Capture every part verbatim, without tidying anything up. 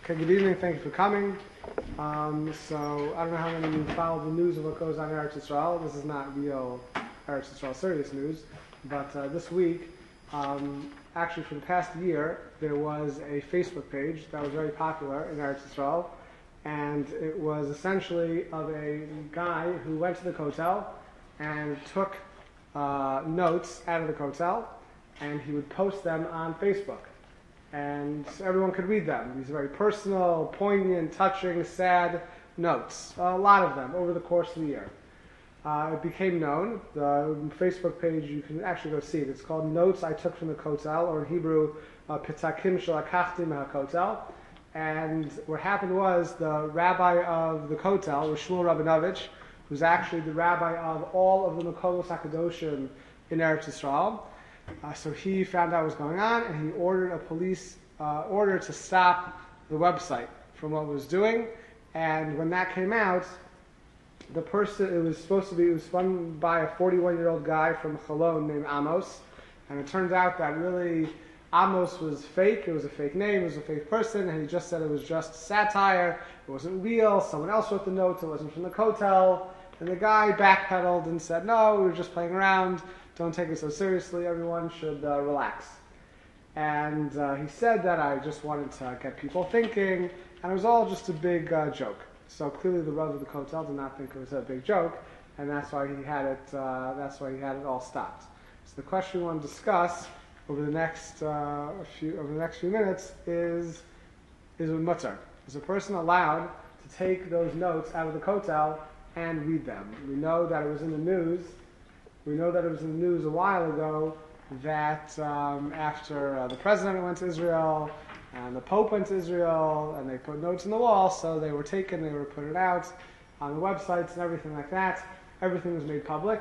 Okay, good evening. Thank you for coming. Um, so I don't know how many of you follow the news of what goes on in Eretz Yisrael. This is not real Eretz Yisrael serious news, but uh, this week, um, actually for the past year, there was a Facebook page that was very popular in Eretz Yisrael, and it was essentially of a guy who went to the Kotel and took uh, notes out of the Kotel, and he would post them on Facebook. And everyone could read them. These very personal, poignant, touching, sad notes. A lot of them over the course of the year. Uh, it became known. The Facebook page, you can actually go see it. It's called Notes I Took from the Kotel, or in Hebrew, Pitakim Shalakachti Mehakotel. And what happened was the rabbi of the Kotel was Shmuel Rabinovich, who's actually the rabbi of all of the Mekolos HaKadoshim in Eretz Yisrael. Uh, so he found out what was going on, and he ordered a police uh, order to stop the website from what it was doing. And when that came out, the person, it was supposed to be, it was run by a forty-one-year-old guy from Cholon named Amos. And it turns out that really Amos was fake. It was a fake name. It was a fake person. And he just said it was just satire. It wasn't real. Someone else wrote the notes. It wasn't from the Kotel. And the guy backpedaled and said, no, we were just playing around. Don't take it so seriously. Everyone should uh, relax. And uh, he said that I just wanted to get people thinking, and it was all just a big uh, joke. So clearly, the Rav of the Kotel did not think it was a big joke, and that's why he had it. Uh, that's why he had it all stopped. So the question we want to discuss over the next uh, few over the next few minutes is is with mutter. Is a person allowed to take those notes out of the Kotel and read them? We know that it was in the news. We know that it was in the news a while ago that um, after uh, the president went to Israel and the Pope went to Israel and they put notes in the wall, so they were taken, they were put it out on the websites and everything like that. Everything was made public.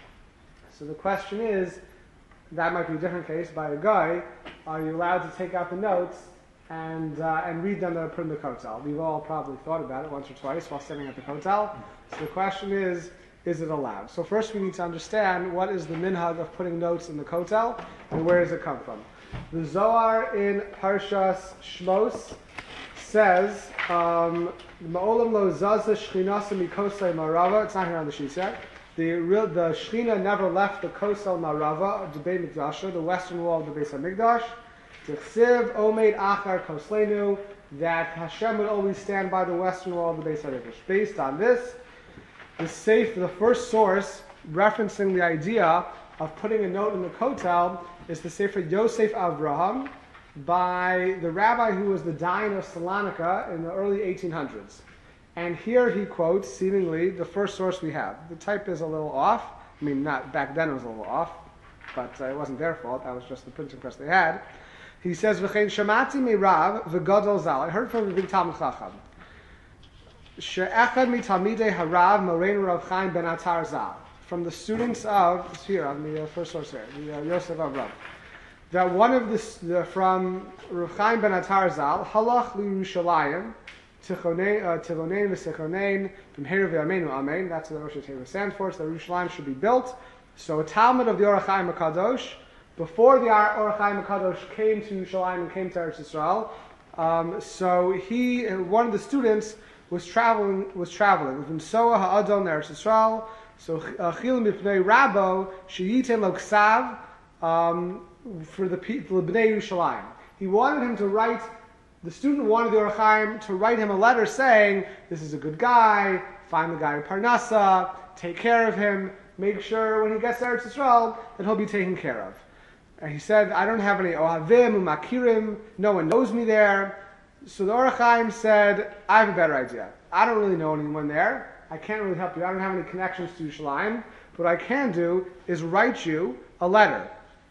So the question is, that might be a different case by a guy. Are you allowed to take out the notes and uh, and read them that are put in the Kotel? We've all probably thought about it once or twice while sitting at the Kotel. So the question is, is it allowed? So first we need to understand what is the minhag of putting notes in the Kotel and where does it come from. The Zohar in Parshas Shmos says, um, Ma'olam lo zaza shchinasa mikosei marava. It's not here on the sheet yet. The real, the Shechina never left the Kosel Marava, the Beit Mikdash, the western wall of the Beis HaMikdash. Tichsiv omeid achar koslenu, that Hashem would always stand by the western wall of the Beis HaMikdash. Based on this, the safe, the first source referencing the idea of putting a note in the Kotel is the Sefer Yosef Avraham by the rabbi who was the Dayan of Salonika in the early eighteen hundreds. And here he quotes, seemingly, the first source we have. The type is a little off. I mean, not back then it was a little off, but uh, it wasn't their fault. That was just the printing press they had. He says, V'chein shamati me'rav v'gadol zal. I heard from the big Talmud Chacham. She'echad mitamidei harav moreinu Rav Chaim ben Atar zal. From the students of, it's here on the uh, first source here, the uh, Yosef Avram. That one of the, the from Rav Chaim ben Atar zal, halach liYerushalayim, tichonein v'sichonein, b'mheir v'yameinu amen. That's what the Rosh Hashanah stands for. So the Yerushalayim should be built. So a Talmud of the Orach Chaim HaKadosh, before the Orach Chaim HaKadosh came to Yerushalayim and came to Eretz Yisrael, um, so he, one of the students, was traveling, was traveling. With Soa ha'adon Eretz Yisrael, so Chil mipnei Rabo sheyitem lo ksav for the people of Bnei Yerushalayim. He wanted him to write. The student wanted the Orach Chaim to write him a letter saying, "This is a good guy. Find the guy in Parnassa. Take care of him. Make sure when he gets to Eretz Yisrael that he'll be taken care of." And he said, "I don't have any ohavim umakirim. No one knows me there." So the Orach Chaim said, I have a better idea. I don't really know anyone there. I can't really help you. I don't have any connections to Yerushalayim. What I can do is write you a letter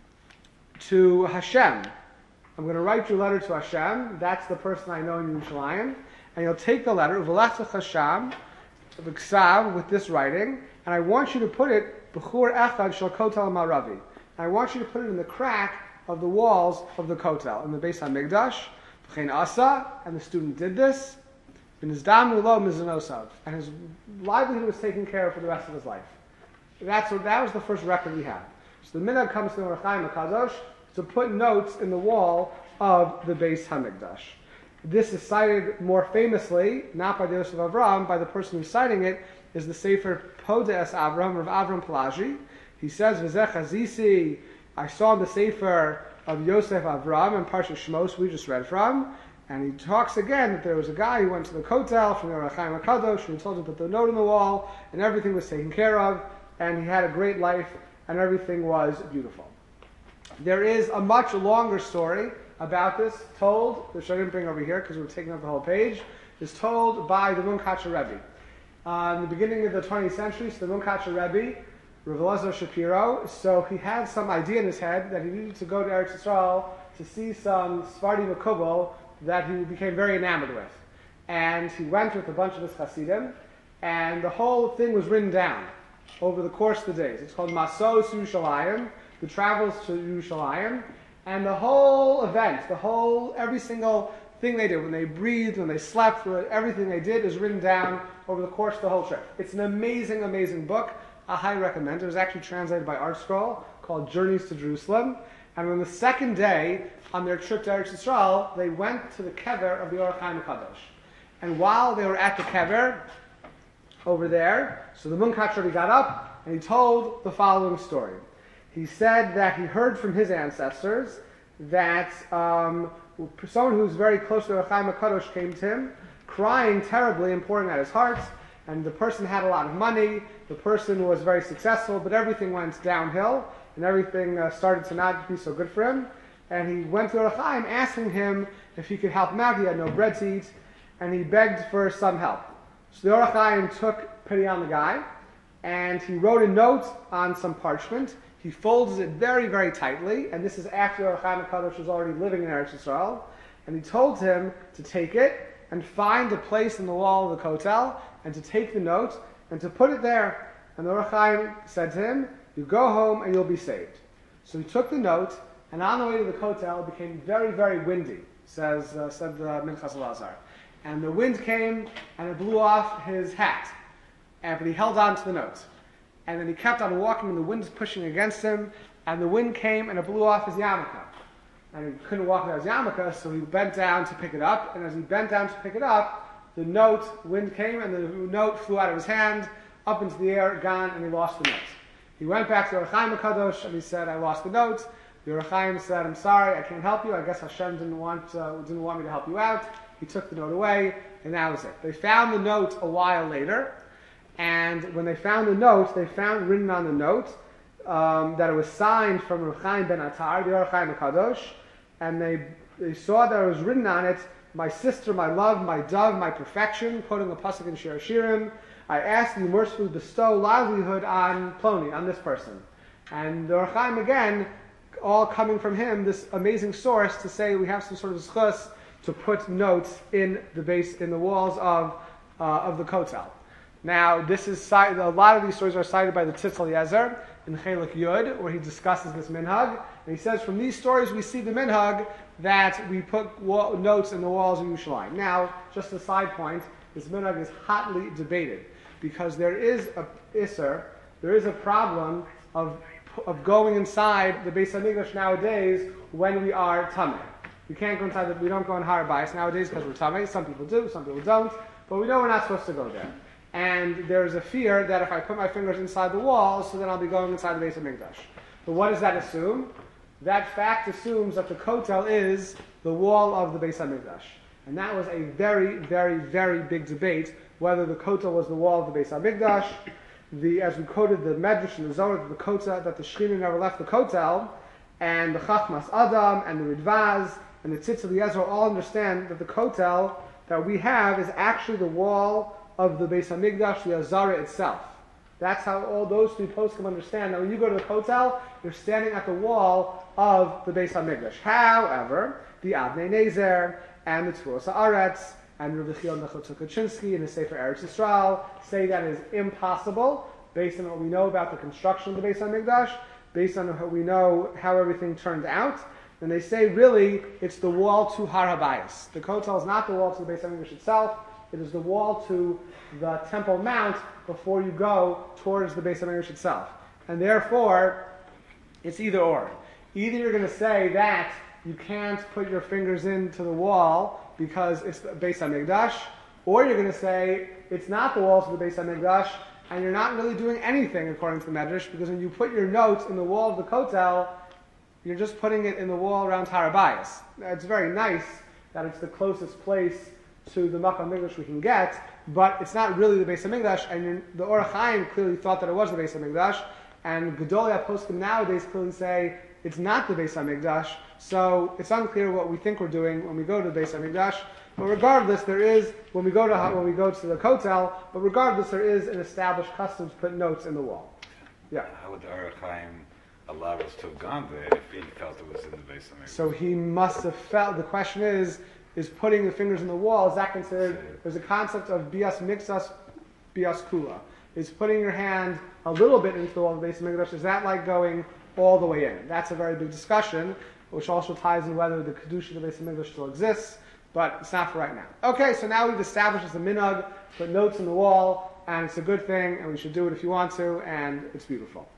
to Hashem. I'm going to write you a letter to Hashem. That's the person I know in Yerushalayim. And you'll take the letter, V'lech Hashem, V'ksav, with this writing, and I want you to put it, B'chur Echad Shal Kotel Maravi. And I want you to put it in the crack of the walls of the Kotel, in the Beis HaMikdash. Asa, and the student did this, and his livelihood was taken care of for the rest of his life. That's what, that was the first record we have. So the minhag comes to the Orach Chaim HaKadosh to put notes in the wall of the Beis HaMikdash. This is cited more famously, not by the Yosef Avram, by the person who's citing it, is the Sefer Podes Avram of Avram Pelagie. He says, V'zeh chazisi, I saw in the Sefer of Yosef Avram and Parsha Shmos we just read from, and he talks again that there was a guy who went to the Kotel from the Ohr HaChaim HaKadosh, and he told him to put the note on the wall, and everything was taken care of, and he had a great life, and everything was beautiful. There is a much longer story about this, told, which I didn't bring over here because we're taking up the whole page, is told by the Munkacher Rebbe. Uh, in the beginning of the twentieth century, so the Munkacher Rebbe, Rav Elazar Shapiro, so he had some idea in his head that he needed to go to Eretz Yisrael to see some Sephardi Makubal that he became very enamored with. And he went with a bunch of his Hasidim, and the whole thing was written down over the course of the days. It's called Masos Yerushalayim, the travels to Yerushalayim. And the whole event, the whole, every single thing they did, when they breathed, when they slept, everything they did is written down over the course of the whole trip. It's an amazing, amazing book. I highly recommend it. It was actually translated by Art Scroll, called Journeys to Jerusalem. And on the second day, on their trip to Eretz Yisrael, they went to the kever of the Ohr HaChaim HaKadosh. And while they were at the kever, over there, so the Munkacher Rebbe got up, and he told the following story. He said that he heard from his ancestors that um, someone who was very close to the Ohr HaChaim HaKadosh came to him, crying terribly and pouring out his heart, and the person had a lot of money, the person was very successful, but everything went downhill, and everything uh, started to not be so good for him, and he went to Ohr HaChaim asking him if he could help him out. He had no bread to eat, and he begged for some help. So the Ohr HaChaim took pity on the guy, and he wrote a note on some parchment. He folds it very, very tightly, and this is after Ohr HaChaim HaKadosh was already living in Eretz Yisrael. And he told him to take it and find a place in the wall of the Kotel, and to take the note and to put it there. And the Ohr HaChaim said to him, "You go home and you'll be saved." So he took the note, and on the way to the Kotel, it became very, very windy, says uh, said uh, Minchas Elazar. And the wind came and it blew off his hat, and but he held on to the note. And then he kept on walking, and the wind was pushing against him, and the wind came, and it blew off his yarmulke. And he couldn't walk without his yarmulke, so he bent down to pick it up, and as he bent down to pick it up, the note, wind came, and the note flew out of his hand, up into the air, gone, and he lost the note. He went back to Ohr HaChaim HaKadosh, and he said, "I lost the note." The Ohr HaChaim said, "I'm sorry, I can't help you. I guess Hashem didn't want, uh, didn't want me to help you out." He took the note away, and that was it. They found the note a while later, and when they found the note, they found written on the note um, that it was signed from Rav Chaim ben Atar, the Ohr HaChaim HaKadosh, and they, they saw that it was written on it, "My sister, my love, my dove, my perfection," quoting a pasuk in Shir Hashirim. "I ask you mercifully bestow livelihood on Ploni, on this person." And the Ohr HaChaim again, all coming from him, this amazing source to say we have some sort of zchus to put notes in the base, in the walls of uh, of the Kotel. Now, this is cited, a lot of these stories are cited by the Tzitz Eliezer in Chelik Yud, where he discusses this minhag. And he says, from these stories we see the minhag that we put wall, notes in the walls of Yerushalayim. Now, just a side point, this minhag is hotly debated, because there is a isser, there is a problem of of going inside the Beis HaMikdash nowadays when we are tamei. We can't go inside, the, we don't go in Har Bayis nowadays because we're tamei. Some people do, some people don't, but we know we're not supposed to go there. And there's a fear that if I put my fingers inside the wall, so then I'll be going inside the Beis HaMikdash. But what does that assume? That fact assumes that the Kotel is the wall of the Beis HaMikdash. And that was a very, very, very big debate, whether the Kotel was the wall of the Beis HaMikdash. The, as we quoted the Medrash and the Zohar, that the Kotel, that the Shechina never left the Kotel, and the Chachmas Adam and the Ridvaz and the Tzitz Eliezer all understand that the Kotel that we have is actually the wall of the Beis HaMikdash, the Azara itself. That's how all those three poskim understand that when you go to the Kotel, you're standing at the wall of the Beis HaMikdash. However, the Avnei Nezer and the Tfuros HaAretz and Rav Yechiel Nechot in the Sefer Eretz Yisrael say that it is impossible, based on what we know about the construction of the Beis HaMikdash, based on what we know how everything turned out. And they say, really, it's the wall to Har HaBayis. The Kotel is not the wall to the Beis HaMikdash itself, it is the wall to the Temple Mount before you go towards the Beis HaMikdash itself. And therefore, it's either or. Either you're going to say that you can't put your fingers into the wall because it's the Beis HaMikdash, or you're going to say it's not the walls of the Beis HaMikdash, and you're not really doing anything according to the Medrash, because when you put your notes in the wall of the Kotel, you're just putting it in the wall around Har HaBayis. It's very nice that it's the closest place to the Makam Mikdash we can get, but it's not really the Beis HaMikdash, and you're, the Orach Chaim clearly thought that it was the Beis HaMikdash, and Gedolei HaPoskim nowadays clearly say it's not the Beis HaMikdash, so it's unclear what we think we're doing when we go to the Beis HaMikdash. But regardless, there is, when we go to when we go to the Kotel, but regardless, there is an established custom to put notes in the wall. Yeah. How would the Orach Chaim allow us to have gone there if he felt it was in the Beis HaMikdash? So he must have felt, the question is, is putting the fingers in the wall, is that considered, there's a concept of bias mixas, bias kula. Is putting your hand a little bit into the wall of the Beis HaMikdash, is that like going all the way in? That's a very big discussion, which also ties in whether the Kedusha of the Beis HaMikdash still exists, but it's not for right now. Okay, so now we've established as a minhag, put notes in the wall, and it's a good thing, and we should do it if you want to, and it's beautiful.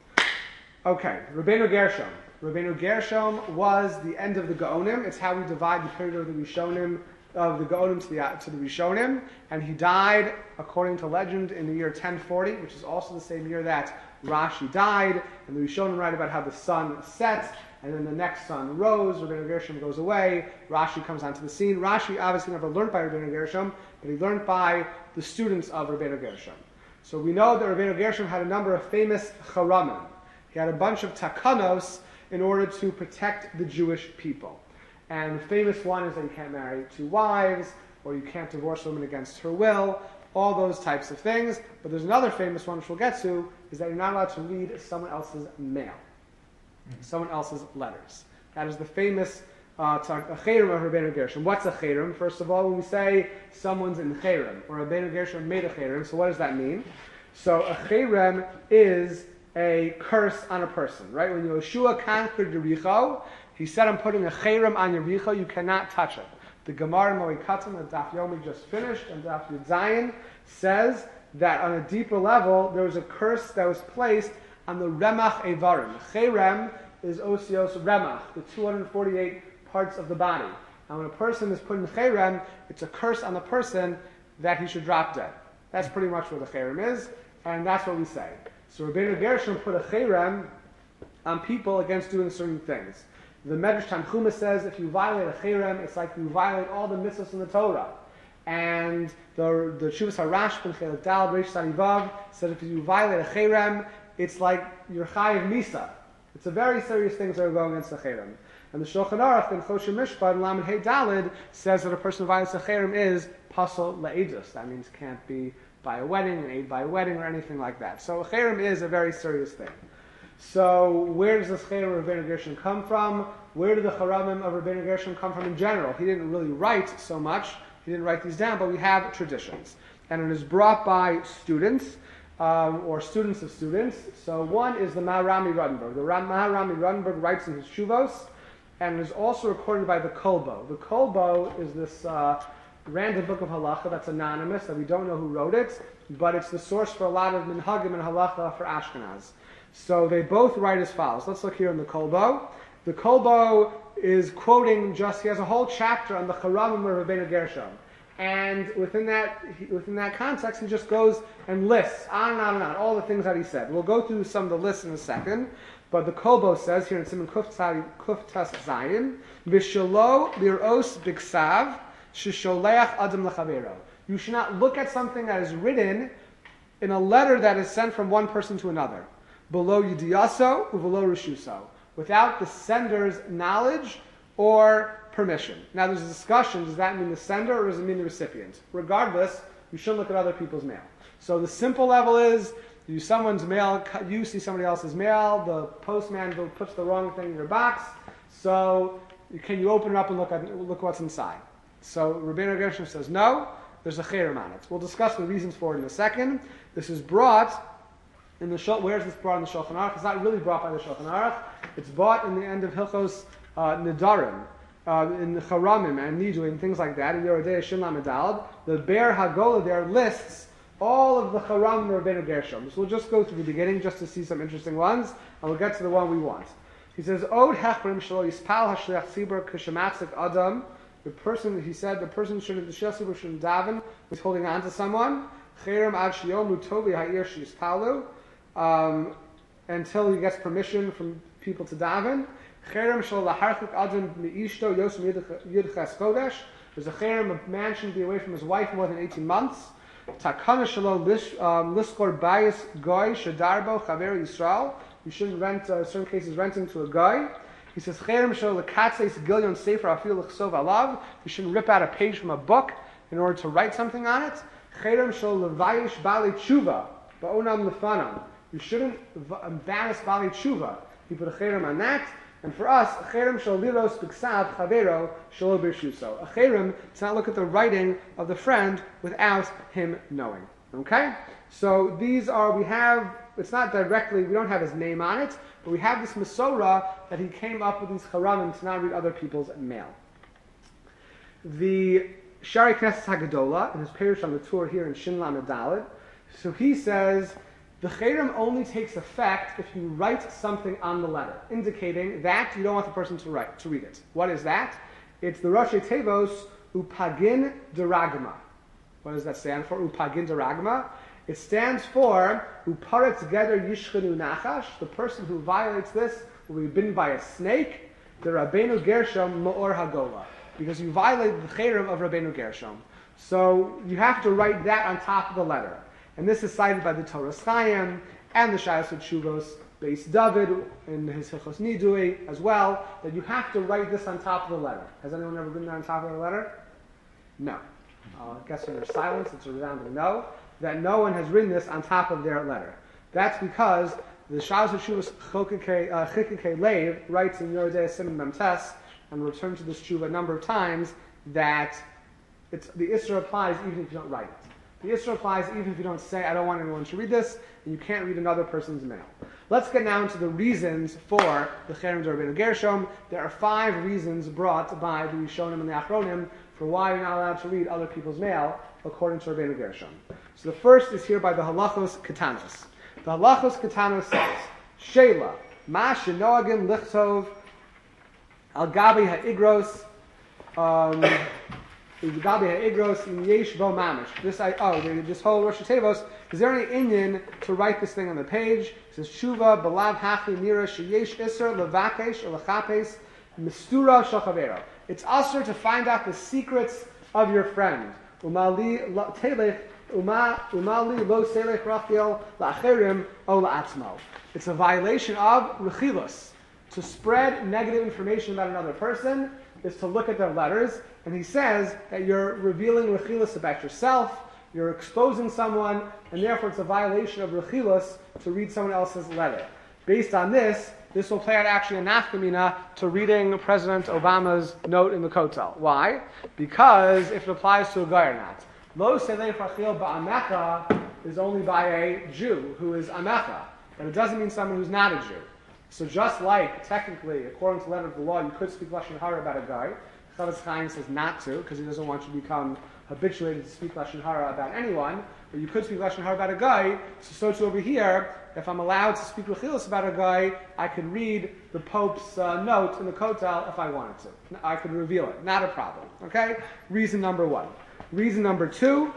Okay, Rabbeinu Gershom. Rabbeinu Gershom was the end of the Gaonim. It's how we divide the period of the Rishonim, of the Gaonim to the, to the Rishonim, and he died, according to legend, in the year ten forty, which is also the same year that Rashi died, and the Rishonim write about how the sun set, and then the next sun rose, Rabbeinu Gershom goes away, Rashi comes onto the scene. Rashi obviously never learned by Rabbeinu Gershom, but he learned by the students of Rabbeinu Gershom. So we know that Rabbeinu Gershom had a number of famous charamim. He had a bunch of takanos in order to protect the Jewish people. And the famous one is that you can't marry two wives, or you can't divorce a woman against her will, all those types of things. But there's another famous one, which we'll get to, is that you're not allowed to read someone else's mail, someone else's letters. That is the famous uh, cherem of Rabbeinu Gershom. What's a cherem? First of all, when we say someone's in cherem, or Rabbeinu Gershom made a cherem, so what does that mean? So a cherem is a curse on a person, right? When Yeshua conquered Yericho, he said, I'm putting a cherem on Yericho, you cannot touch it. The Gemara in Moikatim, that Daf Yomi just finished, and Daf Yud Zayin, says that on a deeper level, there was a curse that was placed on the Remach Evarim. Cherem is Osios Remach, the two hundred forty-eight parts of the body. And when a person is put in cherem, it's a curse on the person that he should drop dead. That's pretty much what a cherem is, and that's what we say. So Rabbeinu Gershom put a cherem on people against doing certain things. The Medrash Tanchuma says if you violate a cherem, it's like you violate all the mitzvahs in the Torah. And the the Shuvas HaRashba, Chelik Dal, Reish Sarivav, says if you violate a cherem, it's like you're chayiv misa. It's a very serious things that are going against the cherem. And the Shulchan Aruch in Choshen Mishpat and Lamed Hey Dalid says that a person who violates a cherem is pasol le'edus. That means can't be by a wedding, an aid by a wedding, or anything like that. So a cherem is a very serious thing. So where does this cherem of Rabbeinu Gershom come from? Where do the charamim of Rabbeinu Gershom come from in general? He didn't really write so much. He didn't write these down, but we have traditions. And it is brought by students, um, or students of students. So one is the Maharami Rodenberg. The Maharami Rodenberg writes in his Shuvos, and it is also recorded by the Kolbo. The Kolbo is this uh, random book of halacha that's anonymous, that we don't know who wrote it, but it's the source for a lot of minhagim and halacha for Ashkenaz. So they both write as follows. Let's look here in the Kolbo. The Kolbo is quoting just, he has a whole chapter on the charamim of Rabbeinu Gershom. And within that, within that context, he just goes and lists on and on and on, all the things that he said. We'll go through some of the lists in a second. But the Kolbo says here in Siman Kuf Tas Zayin, V'shelo lir'os b'ksav, shesholeach adam l'chavero. You should not look at something that is written in a letter that is sent from one person to another. Below yidiyaso, below rishuso, without the sender's knowledge or permission. Now there's a discussion, does that mean the sender or does it mean the recipient? Regardless, you shouldn't look at other people's mail. So the simple level is, you someone's mail, you see somebody else's mail, the postman puts the wrong thing in your box, so can you open it up and look at look what's inside? So Rabbeinu Gershom says no, there's a cherem on it. We'll discuss the reasons for it in a second. This is brought in the Shul, where is this brought in the Shulchan Aruch? It's not really brought by the Shulchan Aruch. It's brought in the end of Hilchos uh, Nedarim, uh, in the Charamim and Nidui and things like that. In Yoredei Shin Lamed Daled, the Be'er Hagolah there lists all of the Charamim of Rabbeinu Gershom. So we'll just go through the beginning just to see some interesting ones, and we'll get to the one we want. He says, Od hechrim shelo yispal hashliach tzibur kishamatzik adam. The person, he said, the person shouldn't, the shliach tzibur shouldn't daven, was holding on to someone. Cherem ad shiyomu tovi ha'ir sheyispalu. Um, until he gets permission from people to daven. Cherem shelo laharchik adam mi'ishto yosem yudches kodesh. There's a cherem, a man shouldn't be away from his wife more than eighteen months. Takana shelo liskor bayis goy shadarbo chaver Yisrael. You shouldn't rent, uh, in certain cases, renting to a guy. He says, Cherem shelo lekatzeis gilyon sefer afil l'chsov alav. You shouldn't rip out a page from a book in order to write something on it. Cherem shelo levayish bali tshuva ba'onam lefanam. You shouldn't embarrass bali tshuva. He put a cherem on that. And for us, a cherem shel liros b'ksav chavero shelo birshuso. A cherem does not look at the writing of the friend without him knowing. Okay? So these are, we have, it's not directly, we don't have his name on it, but we have this Masorah that he came up with these charamim to not read other people's mail. The Shari Knesset Hagadola, in his parish on the tour here in Shin Lamed Daled, so he says, the cherem only takes effect if you write something on the letter, indicating that you don't want the person to write to read it. What is that? It's the Rashi Tevos Upagin Deragma. What does that stand for? Upagin Deragma. It stands for Uparet Together Yishchenu Nachash. The person who violates this will be bitten by a snake. The Rabbeinu Gershom Ma'or Hagola, because you violated the cherem of Rabbeinu Gershom. So you have to write that on top of the letter. And this is cited by the Torah Chaim and the Shayos Tshuvos Beis David in his Hilchos Nidui as well, that you have to write this on top of the letter. Has anyone ever written that on top of the letter? No. Uh, I guess in their silence, it's a resounding no, that no one has written this on top of their letter. That's because the Shayos Tshuvos Chikikei Leiv writes in Yoredei Simon Memtes, and we'll return to this tshuva a number of times, that it's, the Isra applies even if you don't write it. The Isra applies even if you don't say, I don't want anyone to read this, and you can't read another person's mail. Let's get now into the reasons for the Cherem D'Rabbeinu Gershom. There are five reasons brought by the Rishonim and the Achronim for why you're not allowed to read other people's mail, according to Rabbeinu Gershom. So the first is here by the Halachos Ketanos. The Halachos Ketanos says, Sheila, Ma Shenoagim Lichtov, Al Gabi Ha'igros, um... This I oh this whole Rosh Tevos. Is there any Indian to write this thing on the page? It says Shuva Balav Hachi Nira Sheyesh Isser Levakesh Lechapes Mistura Shachavero. It's usher to find out the secrets of your friend. Umali Telech Uma Umali Lo Selech Rachiel La'acherim O La'atzmo. It's a violation of Rechilus. To spread negative information about another person is to look at their letters. And he says that you're revealing rechilus about yourself, you're exposing someone, and therefore it's a violation of rechilus to read someone else's letter. Based on this, this will play out actually a nafkamina to reading President Obama's note in the Kotel. Why? Because if it applies to a guy or not. Lo selech rachil ba'amecha is only by a Jew who is amecha, but it doesn't mean someone who's not a Jew. So just like, technically, according to the letter of the law, you could speak Lashon Hara about a guy, Chavetz Chaim says not to, because he doesn't want you to become habituated to speak Lashon Hara about anyone, but you could speak Lashon Hara about a guy, so so too over here, if I'm allowed to speak Rechilus about a guy, I could read the Pope's uh, note in the Kotel if I wanted to. I could reveal it, not a problem, okay? Reason number one. Reason number two,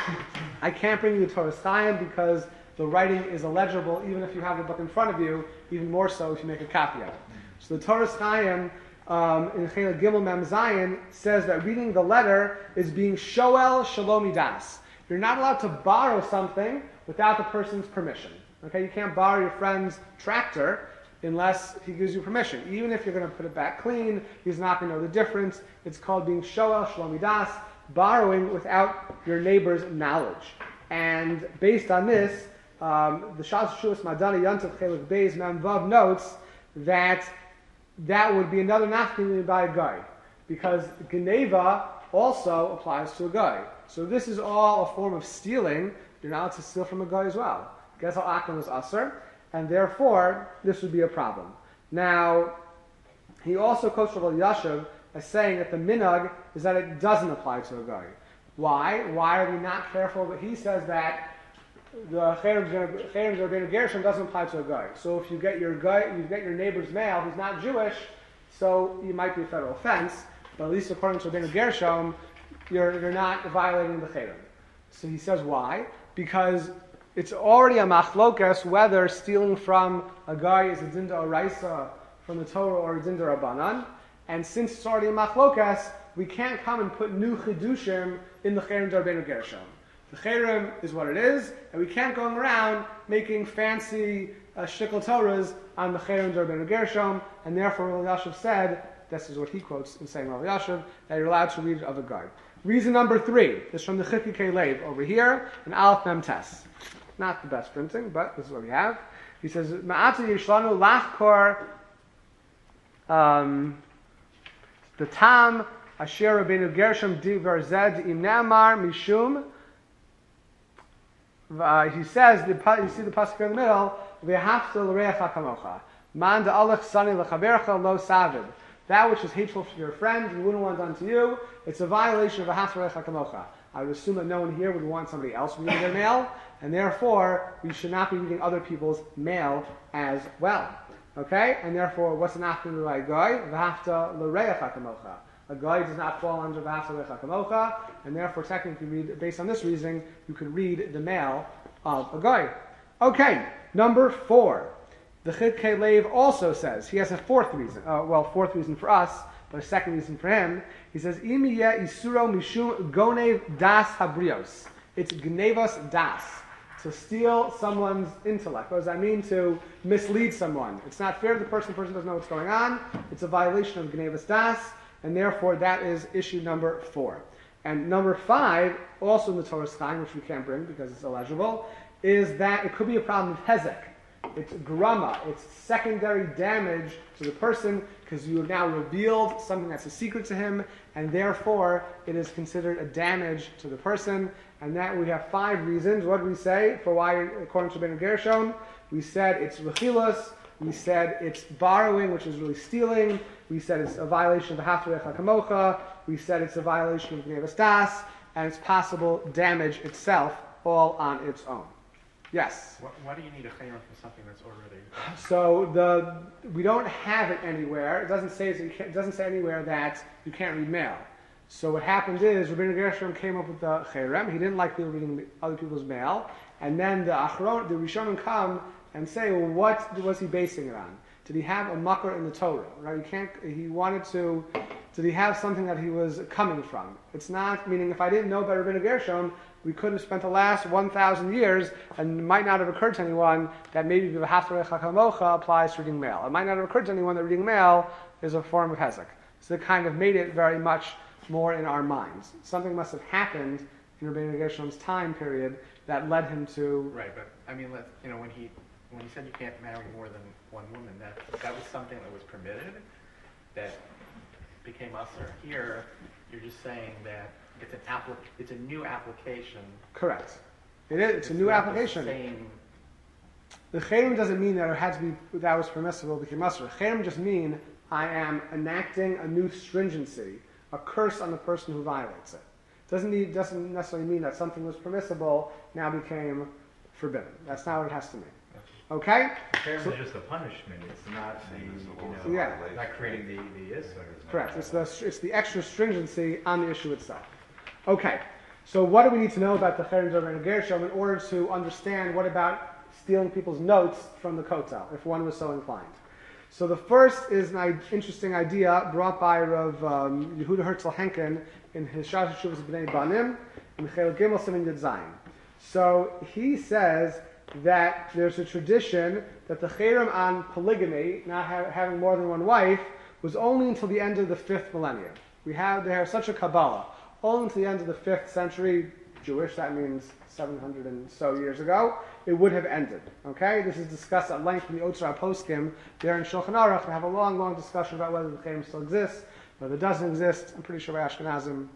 I can't bring you the Torah Chaim because the writing is illegible even if you have the book in front of you, even more so if you make a copy of it. So the Torah Chaim Um, in Chela Gimel Mem Zayin says that reading the letter is being Shoel Shalomi Das. You're not allowed to borrow something without the person's permission. Okay, you can't borrow your friend's tractor unless he gives you permission. Even if you're going to put it back clean, he's not going to know the difference. It's called being Shoel Shalomi Das, borrowing without your neighbor's knowledge. And based on this, um, the Shas Shuas Madani Yantav Chelik Beis Mem Vav notes that that would be another nafkamina by a guy, because Geneva also applies to a guy. So this is all a form of stealing. You're not allowed to steal from a guy as well. Guess how Akron was usher, and therefore this would be a problem. Now, he also quotes Rav Yashiv as saying that the minhag is that it doesn't apply to a guy. Why? Why are we not careful? But he says that the Cherem Rabbeinu Gershom doesn't apply to a guy. So if you get your guy, you get your neighbor's male who's not Jewish, so you might be a federal offense. But at least according to Rabbeinu Gershom, you're you're not violating the Cherem. So he says why? Because it's already a machlokas whether stealing from a guy is a dinda oraisa from the Torah or a dinda rabbanan. And since it's already a machlokas, we can't come and put new chidushim in the Cherem Rabbeinu Gershom. The Cherem is what it is, and we can't go around making fancy uh, shtickle Torahs on the Cherem Rabbeinu Gershom, and therefore Rav Yashiv said, this is what he quotes in saying Rav Yashiv, that you're allowed to read it of a guy. Reason number three is from the Chikikei Lev over here in Aleph Mem Tes. Not the best printing, but this is what we have. He says, Ma'ata Yishlanu Lachkor um, the Tam Asher Rabbeinu Gershom Divar Zed Im Ne'amar Mishum. Uh, he says, the, you see the pasuk in the middle, V'hafta l'reacha kamocha. Man da'alech sani l'chabercha lo savid. That which is hateful for your friend, you wouldn't want done to you, it's a violation of V'hafta l'reacha kamocha. I would assume that no one here would want somebody else reading their mail, and therefore, we should not be reading other people's mail as well. Okay? And therefore, what's an afternoon by guy? V'hafta l'reacha kamocha. A guy does not fall under V'hafta l'reacha kamocha, and therefore, technically, read, based on this reasoning, you could read the mail of a guy. Okay, number four. The Chikei Lev also says, he has a fourth reason, uh, well, fourth reason for us, but a second reason for him. He says, Im yeh isuro mishum gonev das habrios. It's gnevas das. To steal someone's intellect. What does that mean? To mislead someone. It's not fair to the person, the person doesn't know what's going on. It's a violation of gnevas das, and therefore that is issue number four. And number five, also in the Torah Chaim, which we can't bring because it's illegible, is that it could be a problem of hezek. It's grama. It's secondary damage to the person because you have now revealed something that's a secret to him, and therefore it is considered a damage to the person. And that we have five reasons. What did we say for why, according to Rabbeinu Gershom? We said it's rechilas. We said it's borrowing, which is really stealing. We said it's a violation of the V'hafta l'reacha kamocha. We said it's a violation of gnevas das, and it's possible damage itself, all on its own. Yes? Why, why do you need a chayron for something that's already... So the we don't have it anywhere. It doesn't say it doesn't say anywhere that you can't read mail. So what happened is Rabbeinu Gershom came up with the cherem. He didn't like people reading other people's mail, and then the achron, the Rishonim come and say, well, what was he basing it on? Did he have a makar in the Torah? Right? He can't. He wanted to. Did he have something that he was coming from? It's not meaning if I didn't know about Rabbeinu Gershom, we could have spent the last one thousand years, and it might not have occurred to anyone that maybe the V'hafta l'reacha kamocha applies to reading mail. It might not have occurred to anyone that reading mail is a form of hezek. So it kind of made it very much more in our minds. Something must have happened in Rabbeinu Gershom's time period that led him to... Right, but I mean, let, you know, when he when he said you can't marry more than one woman, that that was something that was permitted, that became usher. Here, you're just saying that it's an applic- it's a new application. Correct. It is. It's, It's a new not application. The same. The cherem doesn't mean that it had to be that was permissible became usher. Cherem just mean I am enacting a new stringency, a curse on the person who violates it. Doesn't need, doesn't necessarily mean that something was permissible now became forbidden. That's not what it has to mean. Okay? Cherem So- is just a punishment. It's not the, It's you know, Yeah. not creating the the issue. Correct. It's the it's the extra stringency on the issue itself. Okay. So what do we need to know about the cherem Rabbeinu Gershom in order to understand what about stealing people's notes from the Kotel, if one was so inclined? So the first is an I- interesting idea brought by Rav um, Yehuda Herzl Henkin in his Shas Shuvas B'nai Banim in Chel Gimel Siman Yud Zayin. So he says that there's a tradition that the cherem on polygamy, not ha- having more than one wife, was only until the end of the fifth millennium. We have there such a Kabbalah. Only until the end of the fifth century, Jewish, that means seven hundred and so years ago, it would have ended. Okay? This is discussed at length in the Otzar Poskim. There in Shulchan Aruch, we have a long, long discussion about whether the cherem still exists, whether it doesn't exist. I'm pretty sure by Ashkenazim,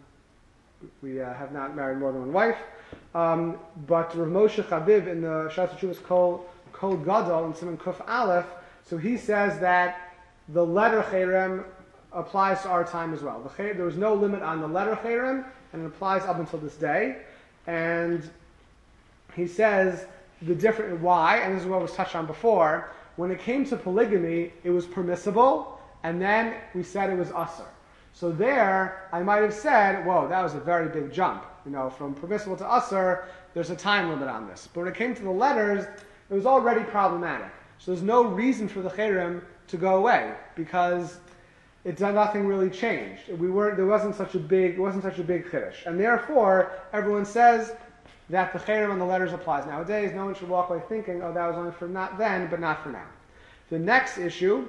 we uh, have not married more than one wife. Um, but Rav Moshe Chaviv in the Shas Teshuvos Kol Kol Gadol in Siman Kuf Aleph, so he says that the letter cherem applies to our time as well. The cher- there was no limit on the letter cherem, and it applies up until this day. And he says the different why, and this is what was touched on before. When it came to polygamy, it was permissible, and then we said it was usur. So there, I might have said, whoa, that was a very big jump. You know, from permissible to usur, there's a time limit on this. But when it came to the letters, it was already problematic. So there's no reason for the cherem to go away, because it's nothing really changed. We weren't, there wasn't such a big, it wasn't such a big chiddush. And therefore, everyone says that the cherem on the letters applies. Nowadays, no one should walk away thinking, oh, that was only for not then, but not for now. The next issue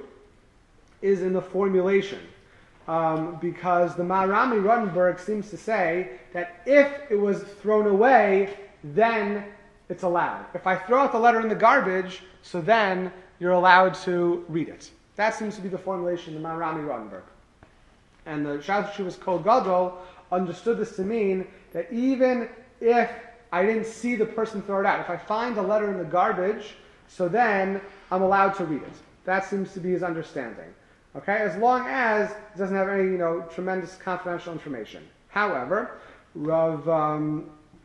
is in the formulation. Um, because the Maharami Rottenberg seems to say that if it was thrown away, then it's allowed. If I throw out the letter in the garbage, so then you're allowed to read it. That seems to be the formulation of the Maharami Rottenberg. And the Shas Shuvas Kol Gadol understood this to mean that even if I didn't see the person throw it out, if I find a letter in the garbage, so then I'm allowed to read it. That seems to be his understanding. Okay, as long as it doesn't have any, you know, tremendous confidential information. However, Rav, um,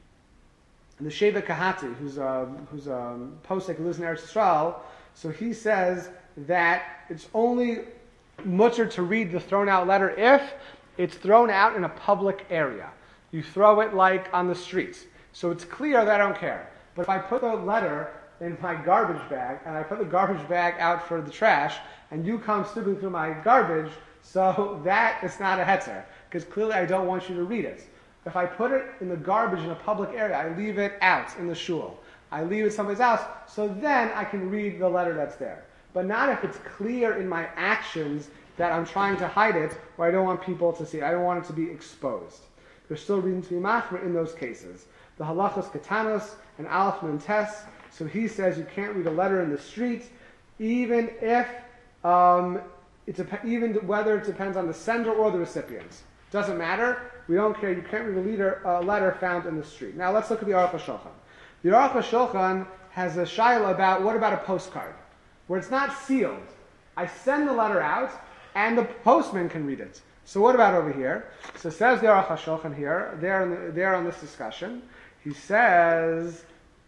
the Sheva Kahati, who's a who's a posek who lives in Eretz Yisrael, so he says that it's only mutter to read the thrown out letter if it's thrown out in a public area. You throw it like on the streets, so it's clear that I don't care. But if I put the letter in my garbage bag, and I put the garbage bag out for the trash, and you come snooping through my garbage, so that is not a hetzer, because clearly I don't want you to read it. If I put it in the garbage in a public area, I leave it out in the shul, I leave it someplace else, so then I can read the letter that's there. But not if it's clear in my actions that I'm trying to hide it, or I don't want people to see it. I don't want it to be exposed. There's still reason to be machmer in those cases. The halachos katanos and aleph nun tes. So he says you can't read a letter in the street, even if um, it's a, even whether it depends on the sender or the recipient. Doesn't matter. We don't care. You can't read a leader, uh, letter found in the street. Now let's look at the Aruch HaShulchan. The Aruch HaShulchan has a shaila about what about a postcard where it's not sealed. I send the letter out and the postman can read it. So what about over here? So says the Aruch HaShulchan here, there, in the, there on this discussion, he says.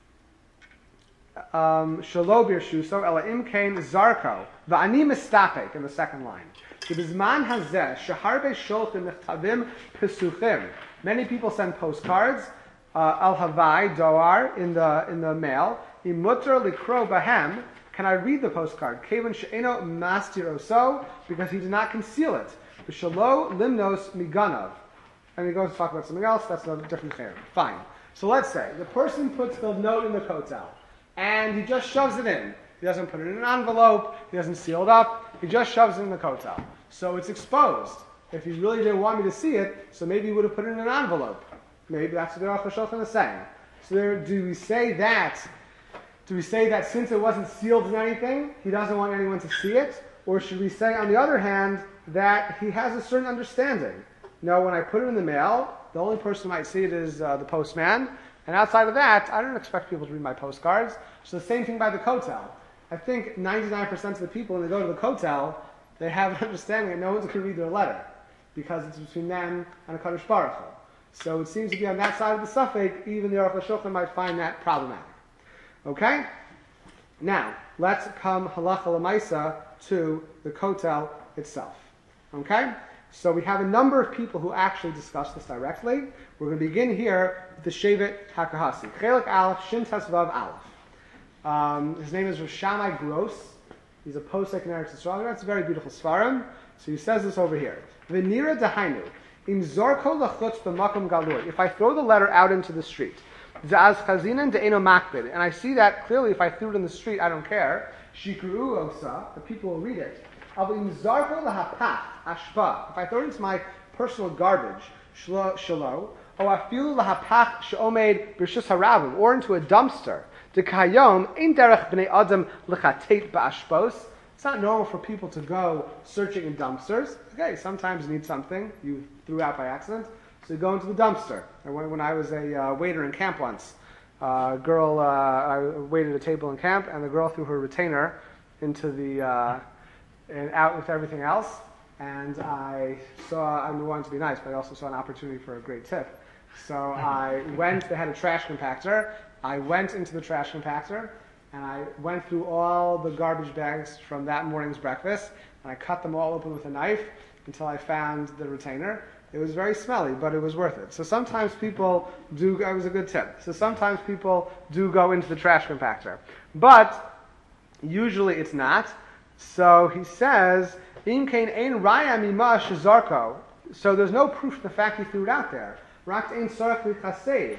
Um, Shalo birshuso ela imkein zarko va'ani mistapek in the second line. Kibizman hazeh sheharbe sholchim mechtavim pesuchim. Many people send postcards uh, al havai doar in the in the mail. Imutter likro bahem. Can I read the postcard? Kevin she'eno mastiroso, because he did not conceal it. B'shalo limnos miganav. And he goes to talk about something else. That's a different thing. Fine. So let's say the person puts the note in the kotel. And he just shoves it in. He doesn't put it in an envelope. He doesn't seal it up. He just shoves it in the kotel. So it's exposed. If he really didn't want me to see it, so maybe he would have put it in an envelope. Maybe that's what the Aruch HaShulchan is saying. So there, do we say that? Do we say that since it wasn't sealed in anything, he doesn't want anyone to see it? Or should we say, on the other hand, that he has a certain understanding? No, when I put it in the mail, the only person who might see it is uh, the postman. And outside of that, I don't expect people to read my postcards. So the same thing by the kotel. I think ninety-nine percent of the people, when they go to the kotel, they have an understanding that no one's going to read their letter, because it's between them and a Kadosh Baruch Hu. So it seems to be on that side of the suffix, even the Aruch HaShulchan might find that problematic. Okay? Now, let's come halacha l'maisa to the kotel itself. Okay? So we have a number of people who actually discuss this directly. We're going to begin here with the Shevet HaKahasi. Chelik Aleph, Shin Tes Vav Aleph. Um, his name is Rosh Shammai Gross. He's a posek in Eretz Yisrael. That's a very beautiful svarim. So he says this over here. V'nira dahainu, im zorko lachutz b'makom galui. If I throw the letter out into the street, za'az chazinen de'eno makbid, and I see that clearly if I threw it in the street, I don't care. Shikru osa, the people will read it. If I throw it into my personal garbage, shalo, or afilu lahapach she'omed b'rishus haravim, or into a dumpster, dekayom ein derech b'nei adam lechatet ba'ashpos. It's not normal for people to go searching in dumpsters. Okay, sometimes you need something you threw out by accident, so you go into the dumpster. And when, when I was a uh, waiter in camp once, uh, a girl, uh, I waited at a table in camp, and the girl threw her retainer into the. Uh, and out with everything else. and I saw, I wanted to be nice, but I also saw an opportunity for a great tip. So I went, they had a trash compactor. I went into the trash compactor, and I went through all the garbage bags from that morning's breakfast, and I cut them all open with a knife until I found the retainer. It was very smelly, but it was worth it. So sometimes people do, it was a good tip. So sometimes people do go into the trash compactor. But usually it's not. So he says, Im kain ein raya mima shezarko. So there's no proof of the fact he threw it out there. Rak ein sarach lichasev.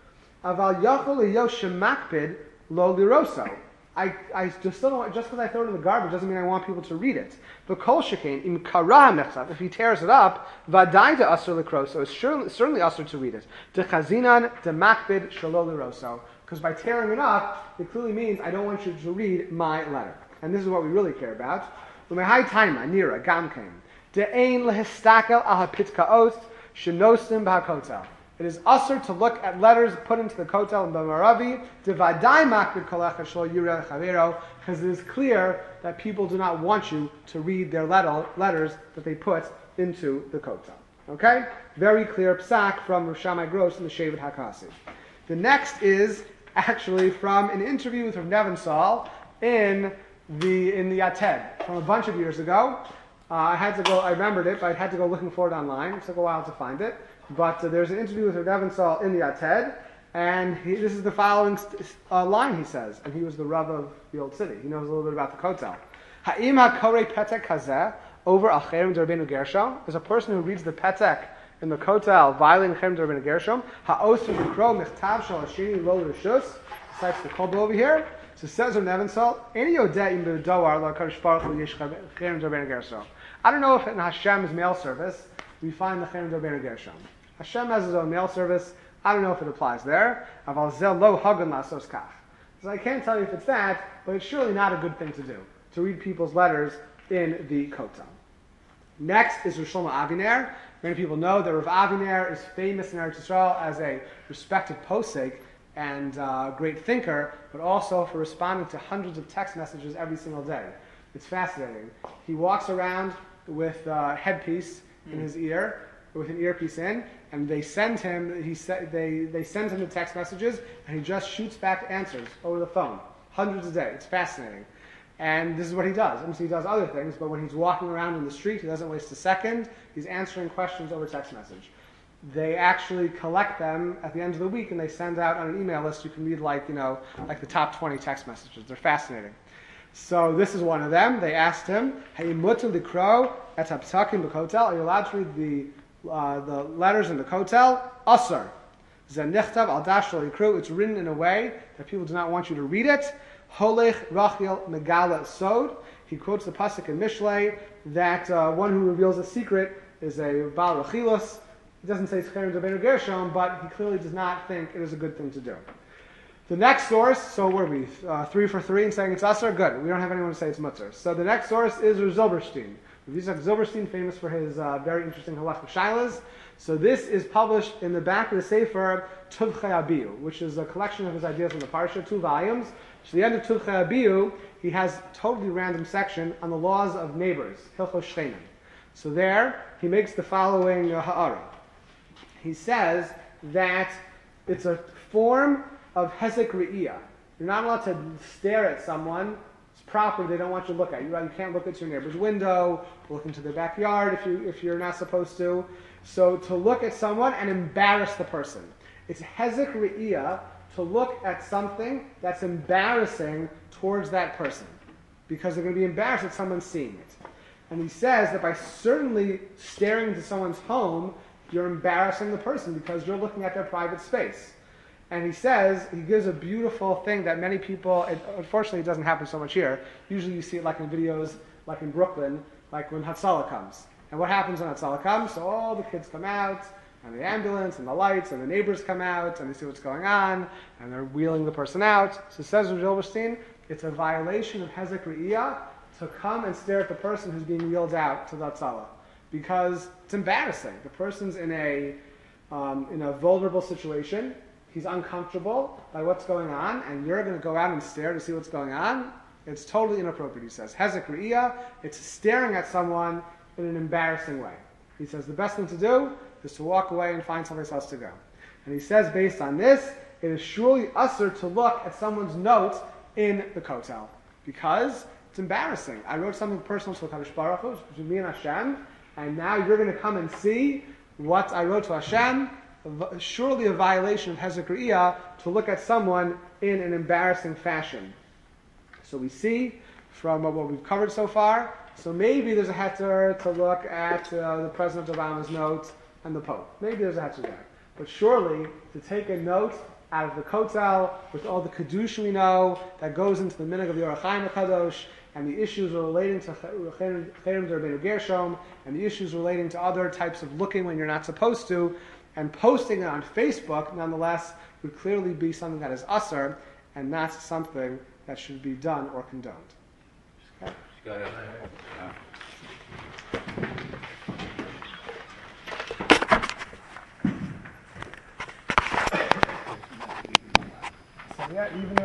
Aval yachol liyo shemakpid lo liroso. I, I just still don't, just because I throw it in the garbage doesn't mean I want people to read it. But kol shekain im kara mechsav, if he tears it up, vadai de asur likroso, it's surely, certainly asur to read it. De chazinan de makbid shalo liroso, because by tearing it up, it clearly means I don't want you to read my letter. And this is what we really care about. Umehai taima nira gamkein de ein lehistakel al hapitkaos shenosim b'hakotel. It is usher to look at letters put into the kotel and b'maravi divadai makbid kolecha shlo yireh chavero, because it is clear that people do not want you to read their letter, letters that they put into the kotel. Okay, very clear psak from Rosh Shammai Gross in the Shevet Hakasi. The next is actually from an interview with Rav Nebenzahl in the in the Yated from a bunch of years ago. Uh, I had to go. I remembered it, but I had to go looking for it online. It took a while to find it. But uh, there's an interview with Rav Nebenzahl in the Yated, and he, this is the following st- uh, line he says, and he was the Rav of the old city. He knows a little bit about the Kotel. Ha'im ha'korei petek hazeh over al cherem d'Rabbeinu Gershom is a person who reads the petek in the Kotel violating cherem d'Rabbeinu Gershom. Ha'osu b'kro michtav shal hashini lo l'rishus. Cites the Kolba over here. So says Rav Nebenzahl, Any yodeh im b'doar lo HaKadosh Baruch Hu yesh cherem d'Rabbeinu Gershom. I don't know if in Hashem's mail service we find the cherem d'Rabbeinu Gershom. Hashem has his own mail service. I don't know if it applies there. Aval zel lo hagan lasos kach. So I can't tell you if it's that, but it's surely not a good thing to do, to read people's letters in the Kotel. Next is Rav Shlomo Aviner. Many people know that Rav Aviner is famous in Eretz Yisrael as a respected posek and uh, great thinker, but also for responding to hundreds of text messages every single day. It's fascinating. He walks around with a headpiece in his ear, with an earpiece in, and they send him. He sa- they they send him the text messages, and he just shoots back answers over the phone, hundreds a day. It's fascinating, and this is what he does. I mean, so he does other things, but when he's walking around in the street, he doesn't waste a second. He's answering questions over text message. They actually collect them at the end of the week, and they send out on an email list. You can read like you know like the top twenty text messages. They're fascinating. So this is one of them. They asked him, "Hey, mutter likro et hapsakim b'kotel." Are you allowed to read the Uh, the letters in the Kotel? Asar. Zenichtav al dash lo yikru. It's written in a way that people do not want you to read it. Holech Rachel Megala Sod. He quotes the pasuk in Mishlei that uh, one who reveals a secret is a Baal Rachilus. He doesn't say it's cherem d'Rabbeinu Gershom, but he clearly does not think it is a good thing to do. The next source, so what are we? Uh, three for three in saying it's Asar? Good. We don't have anyone to say it's Mutter. So the next source is Rav Zilberstein. Yitzhak Zilberstein, famous for his uh, very interesting halachic shilas. So this is published in the back of the Sefer Tuvchei Abiyu, which is a collection of his ideas from the Parsha, two volumes. So at the end of Tuvchei Abiyu, he has a totally random section on the laws of neighbors, Hilchos Shchenim. So there, he makes the following uh, ha'ara. He says that it's a form of hezek re'iyah. You're not allowed to stare at someone. Property they don't want you to look at. You, you can't look at your neighbor's window, look into their backyard if you if you're not supposed to. So to look at someone and embarrass the person. It's hezek re'iyah to look at something that's embarrassing towards that person. Because they're going to be embarrassed that someone's seeing it. And he says that by certainly staring into someone's home, you're embarrassing the person because you're looking at their private space. And he says, he gives a beautiful thing that many people, it, unfortunately it doesn't happen so much here. Usually you see it like in videos, like in Brooklyn, like when Hatzalah comes. And what happens when Hatzalah comes? So all the kids come out, and the ambulance, and the lights, and the neighbors come out, and they see what's going on, and they're wheeling the person out. So says Rav Zilberstein, it's a violation of Hezek Re'iyah to come and stare at the person who's being wheeled out to the Hatzalah. Because it's embarrassing. The person's in a, um, in a vulnerable situation. He's uncomfortable by what's going on, and you're going to go out and stare to see what's going on. It's totally inappropriate, he says. Hezek Re'iyah, it's staring at someone in an embarrassing way. He says the best thing to do is to walk away and find someplace else to go. And he says based on this, it is surely usher to look at someone's notes in the kotel because it's embarrassing. I wrote something personal to HaKadosh Baruch Hu, between me and Hashem, and now you're going to come and see what I wrote to Hashem. Surely a violation of Hezek Re'iyah to look at someone in an embarrassing fashion. So we see from what we've covered so far, so maybe there's a heter to look at uh, the President Obama's notes and the Pope. Maybe there's a heter there. But surely, to take a note out of the Kotel, with all the Kedusha we know, that goes into the minhag of the Orach Chaim HaKadosh, and the issues relating to Cherem D'Rabbeinu Gershom, and the issues relating to other types of looking when you're not supposed to, and posting it on Facebook, nonetheless, would clearly be something that is usher, and not something that should be done or condoned. Okay? Go ahead. So yeah, even